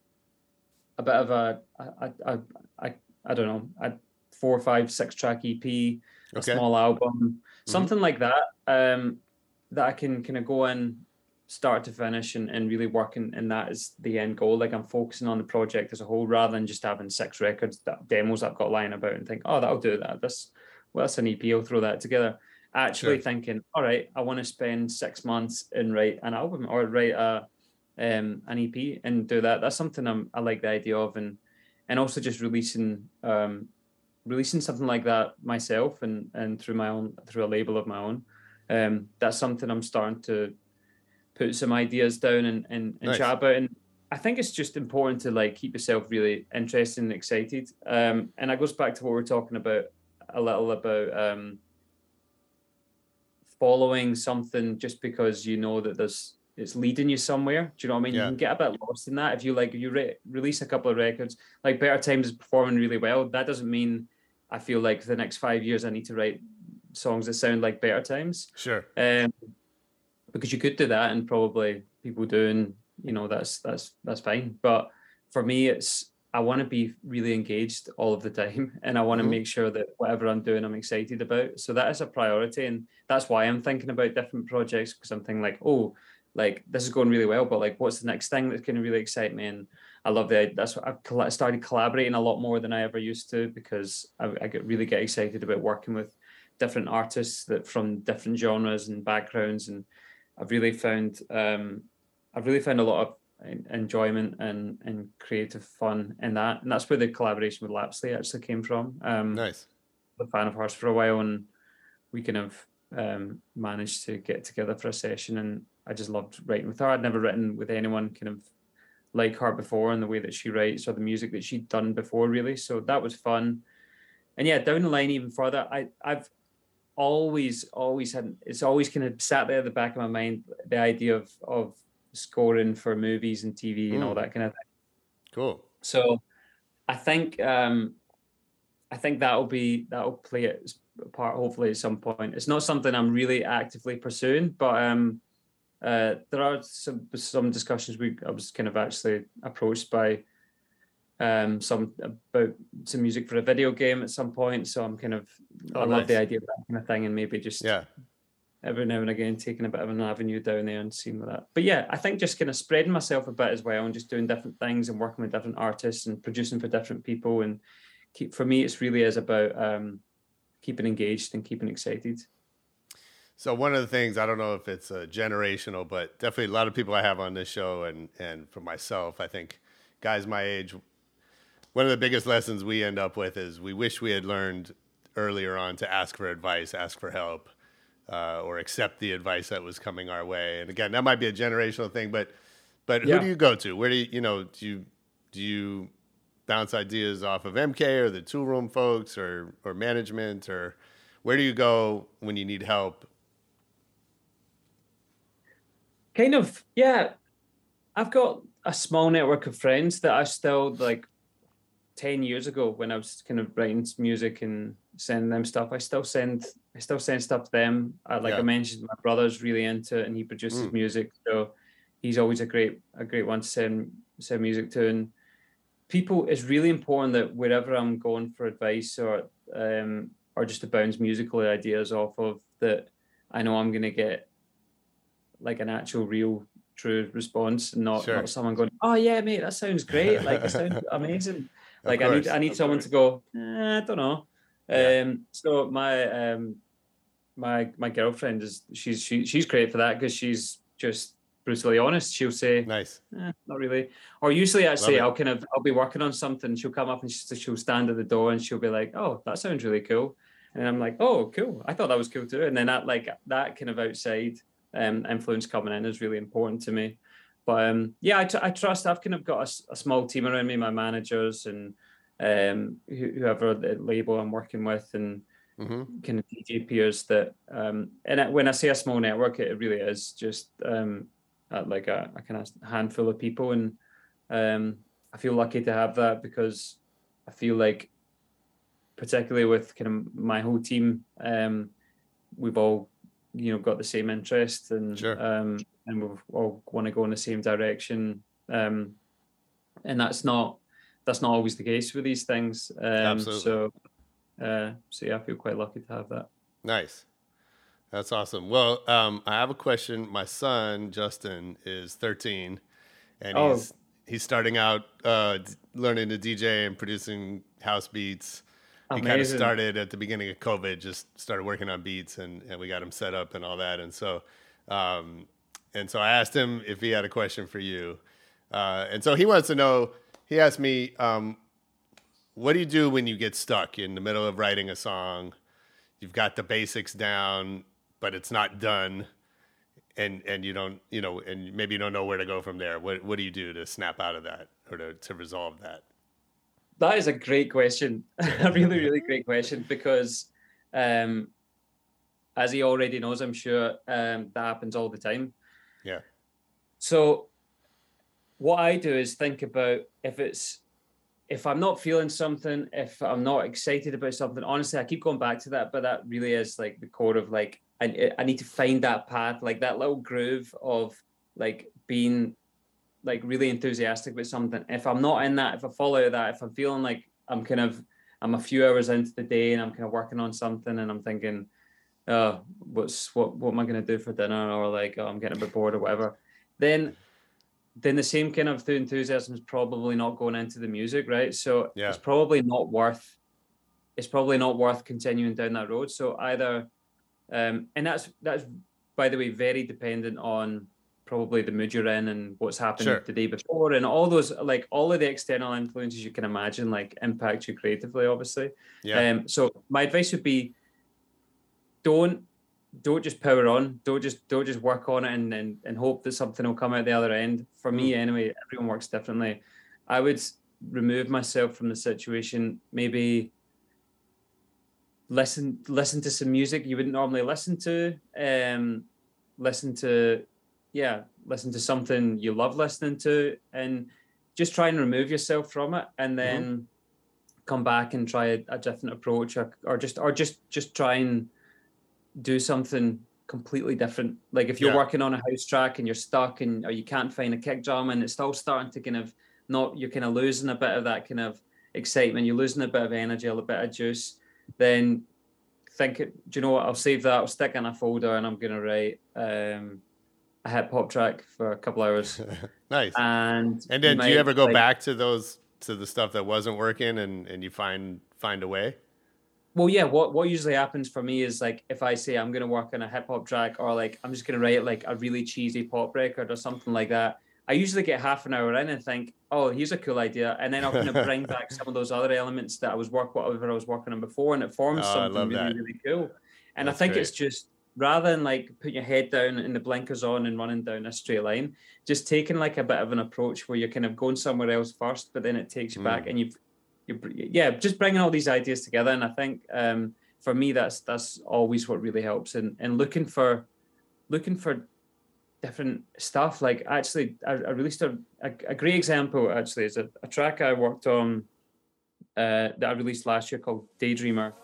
a bit of a, a, a, a I don't know, a four, five, six track E P, a okay. small album, mm-hmm. something like that, um, that I can kind of go in start to finish and, and really working, and that is the end goal. Like I'm focusing on the project as a whole rather than just having six records, that demos I've got lying about and think, oh, that'll do that. This, well, that's an E P, I'll throw that together. Actually sure. thinking, all right, I want to spend six months and write an album or write a um, an E P and do that. That's something I'm, I like the idea of, and and also just releasing um, releasing something like that myself and and through my own through a label of my own. Um, that's something I'm starting to put some ideas down and, and, and nice. chat about. And I think it's just important to like keep yourself really interested and excited. Um, and that goes back to what we we're talking about a little about um, following something just because you know that there's it's leading you somewhere. Do you know what I mean? Yeah. You can get a bit lost in that. If you like, if you re- release a couple of records, like Better Times is performing really well. That doesn't mean I feel like for the next five years I need to write songs that sound like Better Times. Sure. Um, because you could do that, and probably people do, and you know that's that's that's fine. But for me, it's I want to be really engaged all of the time, and I want to Mhm. make sure that whatever I'm doing, I'm excited about. So that is a priority, and that's why I'm thinking about different projects, because I'm thinking like, oh, like this is going really well, but like, what's the next thing that's going to really excite me? And I love that. That's what I've colla- started collaborating a lot more than I ever used to, because I, I get really get excited about working with different artists that from different genres and backgrounds, and I've really found um, I've really found a lot of enjoyment and and creative fun in that, and that's where the collaboration with Lapsley actually came from. Um, Nice. I'm a fan of hers for a while, and we kind of um, managed to get together for a session, and I just loved writing with her. I'd never written with anyone kind of like her before in the way that she writes or the music that she'd done before, really. So that was fun. And yeah, down the line even further, I I've always always had it's always kind of sat there at the back of my mind, the idea of of scoring for movies and T V and Mm. all that kind of thing. Cool. So I think um I think that'll be that'll play its part hopefully at some point. It's not something I'm really actively pursuing, but um uh there are some some discussions we I was kind of actually approached by um some about some music for a video game at some point. So I'm kind of Oh, I love nice. the idea of that kind of thing, and maybe just Yeah. every now and again taking a bit of an avenue down there and seeing with that. But yeah, I think just kind of spreading myself a bit as well, and just doing different things and working with different artists and producing for different people, and keep for me it's really is about um keeping engaged and keeping excited. So one of the things, I don't know if it's uh, generational, but definitely a lot of people I have on this show, and and for myself, I think guys my age, one of the biggest lessons we end up with is we wish we had learned earlier on to ask for advice, ask for help, uh, or accept the advice that was coming our way. And again, that might be a generational thing, but but Yeah. who do you go to? Where do you, you know, do you do you bounce ideas off of M K or the Tool Room folks or or management, or where do you go when you need help? Kind of, yeah. I've got a small network of friends that I still like ten years ago when I was kind of writing music and sending them stuff. I still send I still send stuff to them. I, like Yeah. I mentioned, my brother's really into it and he produces Mm. music. So he's always a great a great one to send send music to. And people, it's really important that wherever I'm going for advice or um or just to bounce musical ideas off of, that I know I'm gonna get like an actual real true response, and not, Sure. not someone going, oh yeah mate, that sounds great, like it sounds amazing. Of Like I need course, I need of someone course. to go, eh, I don't know. Yeah. Um so my um my my girlfriend is she's she, she's great for that, because she's just brutally honest. She'll say, Nice. eh, not really. Or usually actually Love it. I'll kind of I'll be working on something, she'll come up and she'll, she'll stand at the door and she'll be like, oh, that sounds really cool. And I'm like, oh, cool. I thought that was cool too. And then that like that kind of outside um, influence coming in is really important to me. But um, yeah, I, tr- I trust. I've kind of got a, s- a small team around me, my managers and um, wh- whoever the label I'm working with, and Mm-hmm. kind of D J peers that. Um, and it, when I say a small network, it really is just um, uh, like a, a kind of handful of people, and um, I feel lucky to have that, because I feel like, particularly with kind of my whole team, um, we've all, you know, got the same interest, and Sure. um, and we all want to go in the same direction. Um, and that's not that's not always the case with these things. Um, Absolutely. So, uh, so yeah, I feel quite lucky to have that. Nice. That's awesome. Well, um, I have a question. My son, Justin, is thirteen, and Oh. he's he's starting out uh, d- learning to D J and producing house beats. He kind of Amazing. started at the beginning of COVID, just started working on beats, and, and we got him set up and all that. And so, um, and so I asked him if he had a question for you. Uh, and so he wants to know, he asked me, um, what do you do when you get stuck in the middle of writing a song? You've got the basics down, but it's not done. And, and you don't, you know, and maybe you don't know where to go from there. What, what do you do to snap out of that, or to, to resolve that? That is a great question. A really, really great question, because um, as he already knows, I'm sure, um, that happens all the time. Yeah. So what I do is think about if it's, if I'm not feeling something, if I'm not excited about something, honestly, I keep going back to that, but that really is like the core of like, I, I need to find that path, like that little groove of like being like really enthusiastic about something. If I'm not in that, if I fall out of that, if I'm feeling like I'm kind of, I'm a few hours into the day and I'm kind of working on something and I'm thinking, oh, what's, what, what am I going to do for dinner? Or like, oh, I'm getting a bit bored or whatever. Then, then the same kind of enthusiasm is probably not going into the music, right? So yeah. it's probably not worth, it's probably not worth continuing down that road. So either, um, and that's, that's, by the way, very dependent on probably the mood you're in and what's happened sure. the day before and all those, like all of the external influences you can imagine, like impact you creatively, obviously. Yeah. Um, so my advice would be, don't, don't just power on. Don't just, don't just work on it and, and, and hope that something will come out the other end. For mm. me anyway, everyone works differently. I would remove myself from the situation, maybe listen, listen to some music you wouldn't normally listen to, um, listen to, yeah, listen to something you love listening to and just try and remove yourself from it and then mm-hmm. come back and try a, a different approach or, or just, or just, just try and do something completely different. Like if you're yeah. working on a house track and you're stuck and, or you can't find a kick drum and it's still starting to kind of not, you're kind of losing a bit of that kind of excitement, you're losing a bit of energy, a little bit of juice, then think, do you know what, I'll save that, I'll stick in a folder and I'm going to write, um, a hip hop track for a couple hours. Nice. And and then do you ever go like, back to those to the stuff that wasn't working and, and you find find a way? Well, yeah, what what usually happens for me is like if I say I'm gonna work on a hip hop track or like I'm just gonna write like a really cheesy pop record or something like that, I usually get half an hour in and think, oh, here's a cool idea. And then I'll kind of bring back some of those other elements that I was work whatever I was working on before and it forms oh, something really, that. really cool. And That's I think great. it's just rather than like putting your head down and the blinkers on and running down a straight line, just taking like a bit of an approach where you're kind of going somewhere else first, but then it takes you mm. back and you've, you yeah, just bringing all these ideas together. And I think um, for me, that's that's always what really helps. And and looking for looking for different stuff. Like actually, I, I released a, a, a great example. Actually, is a, a track I worked on uh, that I released last year called Daydreamer.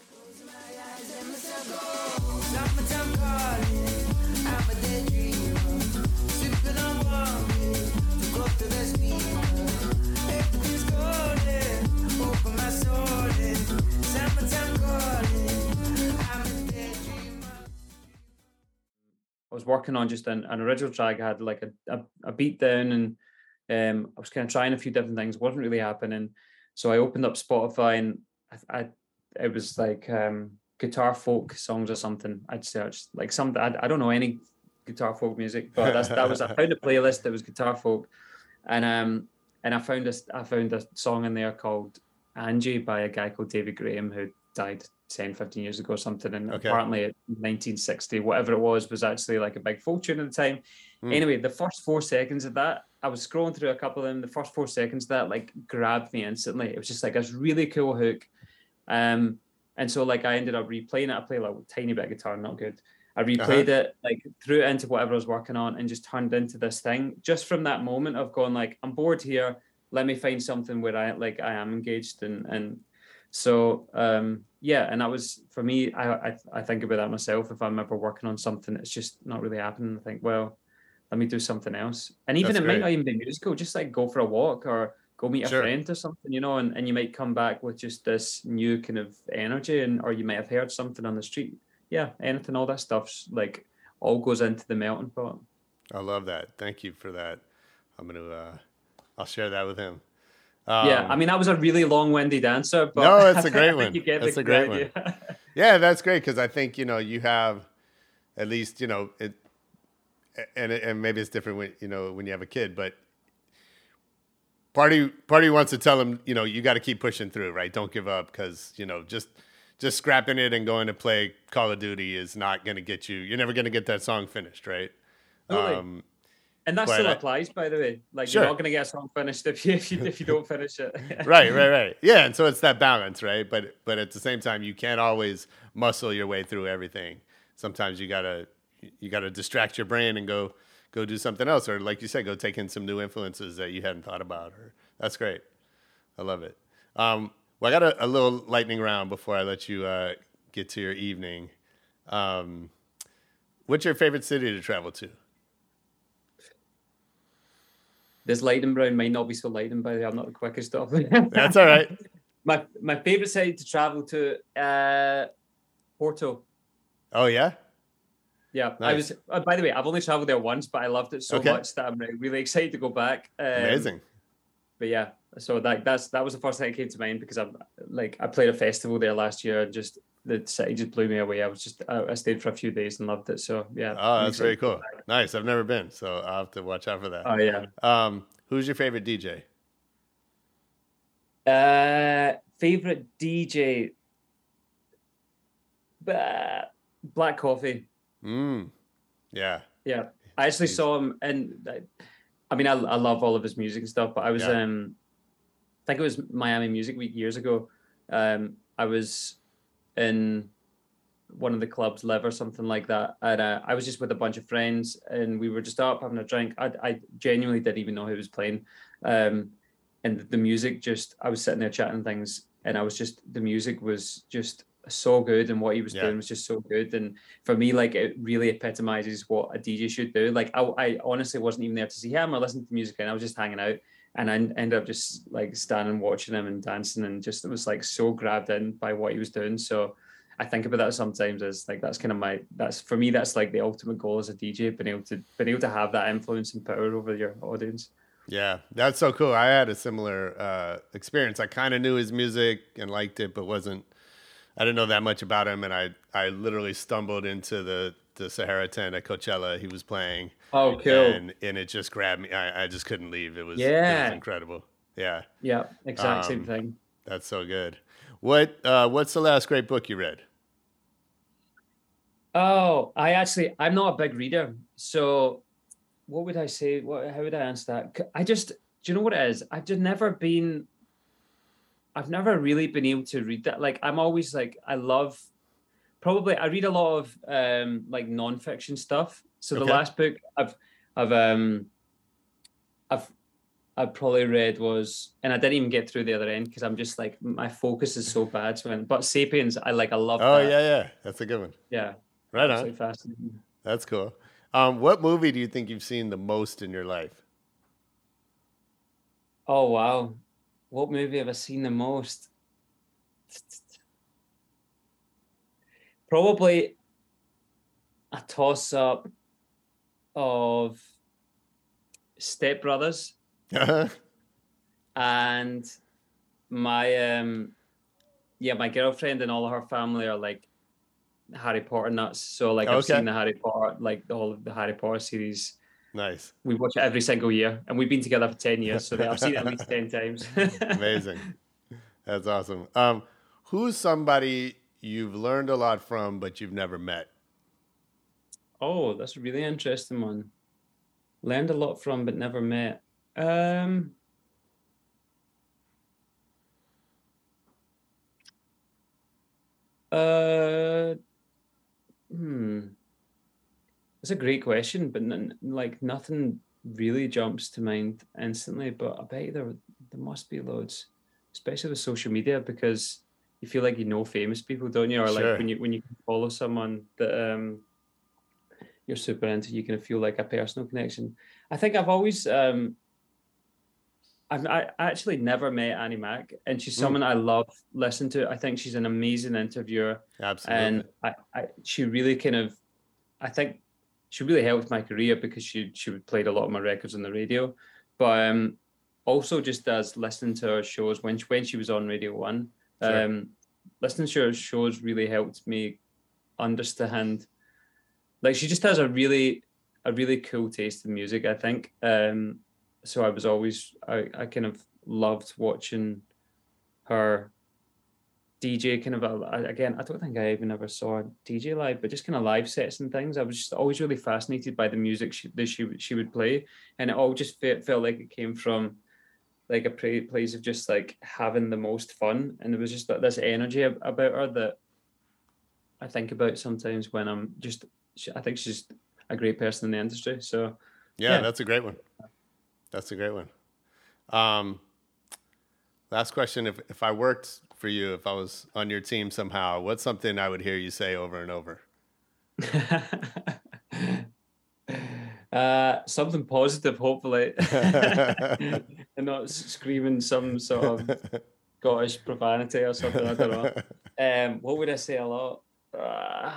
I was working on just an, an original track. I had like a, a, a beat down and um, I was kind of trying a few different things. Wasn't really happening. So I opened up Spotify and I, I it was like um, guitar folk songs or something. I'd searched like some, I, I don't know any guitar folk music, but that's, that was, I found a playlist that was guitar folk. And um, and I found this, I found a song in there called Angie by a guy called David Graham who died ten, fifteen years ago or something. And okay. apparently nineteen sixty, whatever it was, was actually like a big folk tune at the time. Mm. Anyway, the first four seconds of that, I was scrolling through a couple of them. The first four seconds of that like grabbed me instantly. It was just like this really cool hook. Um, and so like I ended up replaying it. I played like a tiny bit of guitar, not good. I replayed uh-huh. it, like threw it into whatever I was working on and just turned into this thing just from that moment of going like, I'm bored here. Let me find something where I like I am engaged and and so um yeah, and that was for me. I, I I think about that myself. If I'm ever working on something that's just not really happening, I think, well, let me do something else. And even that's it great. Might not even be musical. Just like go for a walk or go meet a sure. friend or something, you know. And, and you might come back with just this new kind of energy, and or you might have heard something on the street. Yeah, anything, all that stuff's like all goes into the melting pot. I love that. Thank you for that. I'm gonna uh, I'll share that with him. Um, yeah, I mean, that was a really long-winded answer, but no, it's a great one. You get that's the a great idea. one. Yeah, that's great because I think you know you have at least you know it, and and maybe it's different when you know when you have a kid, but party party wants to tell him you know you got to keep pushing through, right? Don't give up because you know just just scrapping it and going to play Call of Duty is not going to get you. You're never going to get that song finished, right? Totally. Um, And that still I, applies, by the way. Like sure. You're not going to get a song finished if you if you if you don't finish it. Right, right, right. Yeah, and so it's that balance, right? But but at the same time, you can't always muscle your way through everything. sometimes you gotta you gotta distract your brain and go go do something else, or like you said, go take in some new influences that you hadn't thought about. Or that's great. I love it. Um, well, I got a, a little lightning round before I let you uh, get to your evening. Um, what's your favorite city to travel to? This lightning round might not be so lightning, by the way. I'm not the quickest off. That's all right. My my favorite city to travel to, uh, Porto. Oh yeah. Yeah, Nice. I was. Uh, by the way, I've only traveled there once, but I loved it so Okay. much that I'm really, really excited to go back. Um, Amazing. But yeah, so that that's that was the first thing that came to mind because I'm like I played a festival there last year and just the city just blew me away. I was just I, I stayed for a few days and loved it. So yeah. Oh, I'm that's very excited to cool. go back. Nice. I've never been, so I'll have to watch out for that. Oh yeah. Um, who's your favorite D J? Uh, favorite D J. Uh, Black Coffee. Mm. Yeah. Yeah, I actually He's- saw him, and I, I mean, I, I love all of his music and stuff. But I was, Yeah. um, I think it was Miami Music Week years ago. Um, I was in one of the clubs, Live or something like that, and uh, I was just with a bunch of friends, and we were just up having a drink. I, I genuinely didn't even know who was playing, um, and the music just, I was sitting there chatting things, and I was just, the music was just so good, and what he was Yeah. doing was just so good. And for me, like, it really epitomizes what a D J should do. Like, I, I honestly wasn't even there to see him or listen to music, and I was just hanging out, and I ended up just like standing watching him and dancing, and just it was like so grabbed in by what he was doing. So I think about that sometimes as like that's kind of my that's for me that's like the ultimate goal as a D J, being able to being able to have that influence and power over your audience. Yeah, that's so cool. I had a similar uh, experience. I kind of knew his music and liked it, but wasn't. I didn't know that much about him, and I I literally stumbled into the the Sahara tent at Coachella. He was playing. Oh, cool. And and it just grabbed me. I, I just couldn't leave. It was it Yeah. was incredible. Yeah, Yeah, exact same Um, thing. that's so good. What uh, what's the last great book you read? Oh, I actually, I'm not a big reader. So what would I say? What, how would I answer that? C- I just, do you know what it is? I've just never been, I've never really been able to read that. Like, I'm always like, I love, probably, I read a lot of um like nonfiction stuff. So the Okay. last book I've, I've, um, I've, I probably read was, and I didn't even get through the other end because I'm just like, my focus is so bad. So, but Sapiens, I like, I love Oh that. yeah, yeah, that's a good one. Yeah. Right Absolutely on. fascinating. That's cool. Um, what movie do you think you've seen the most in your life? Oh wow. What movie have I seen the most? Probably a toss up of Step Brothers and my um yeah, my girlfriend and all of her family are like Harry Potter nuts. So like I've Okay. seen the Harry Potter, like all of the Harry Potter series. Nice, We watch it every single year, and we've been together for ten years, so I've seen it at least ten times. amazing. That's awesome. Um, who's somebody you've learned a lot from, but you've never met? Oh, that's a really interesting one. Learned a lot from, but never met. Um, uh, hmm. That's a great question, but n- like nothing really jumps to mind instantly. But I bet you there there must be loads, especially with social media, because you feel like you know famous people, don't you? Or Sure. like when you when you follow someone that um you're super into, you can feel like a personal connection. I think I've always um I've I actually never met Annie Mac, and she's Mm. someone I love listening to. I think she's an amazing interviewer. Absolutely. And I, I she really kind of I think she really helped my career because she she played a lot of my records on the radio, but um also just as listening to her shows when she, when she was on Radio One, Sure. um listening to her shows really helped me understand. Like she just has a really a really cool taste in music, I think. Um so I was always I, I kind of loved watching her D J kind of a, again, I don't think I even ever saw a D J live, but just kind of live sets and things. I was just always really fascinated by the music she that she she would play, and it all just felt, felt like it came from like a pra- place of just like having the most fun, and there was just like this energy ab- about her that I think about sometimes when I'm just. I think she's a great person in the industry. So yeah, yeah. that's a great one. That's a great one. Um, last question: If if I worked for you, if I was on your team somehow, what's something I would hear you say over and over? uh, something positive, hopefully, and not screaming some sort of Scottish profanity or something. I don't know. Um, what would I say a lot? Uh,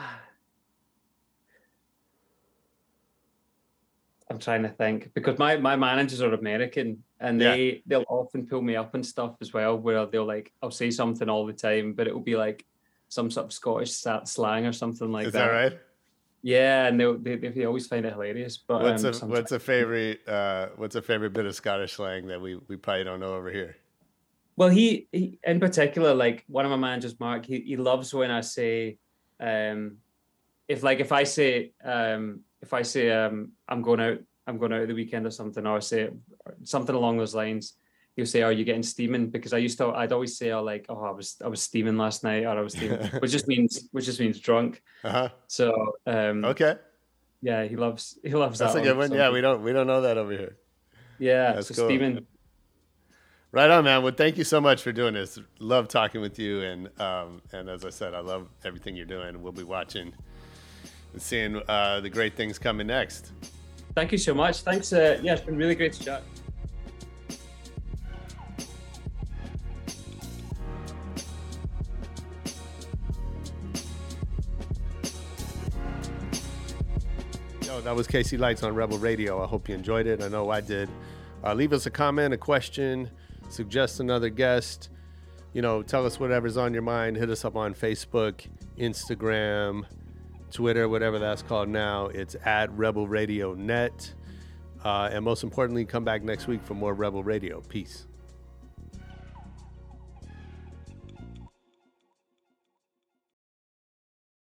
I'm trying to think because my, my managers are American and they, yeah. they'll often pull me up and stuff as well where they'll like, I'll say something all the time, but it'll be like some sort of Scottish slang or something like Is that. Is that right? Yeah. And they'll, they, they always find it hilarious. But What's um, a, what's a favorite, uh, what's a favorite bit of Scottish slang that we, we probably don't know over here? Well, he, he in particular, like one of my managers, Mark, he, he loves when I say, um, if like, if I say, um, if I say um, I'm going out, I'm going out the weekend or something, or I say something along those lines, he'll say, "Are you getting steaming?" Because I used to, I'd always say, "Oh, like, oh, I was, I was steaming last night," or "I was steaming," which just means, which just means drunk. Uh-huh. So, um, okay, yeah, he loves, he loves That's that. That's a good one. one. Yeah, we don't, we don't know that over here. Yeah, That's so cool. steaming. Right on, man. Well, thank you so much for doing this. Love talking with you, and um, and as I said, I love everything you're doing. We'll be watching and seeing uh, the great things coming next. Thank you so much. Thanks. Uh, yeah, it's been really great to chat. Yo, that was Casey Lights on Rebel Radio. I hope you enjoyed it. I know I did. Uh, leave us a comment, a question, suggest another guest. You know, tell us whatever's on your mind. Hit us up on Facebook, Instagram, Twitter, whatever that's called now. It's at Rebel Radio Net. Uh, and most importantly, come back next week for more Rebel Radio. Peace.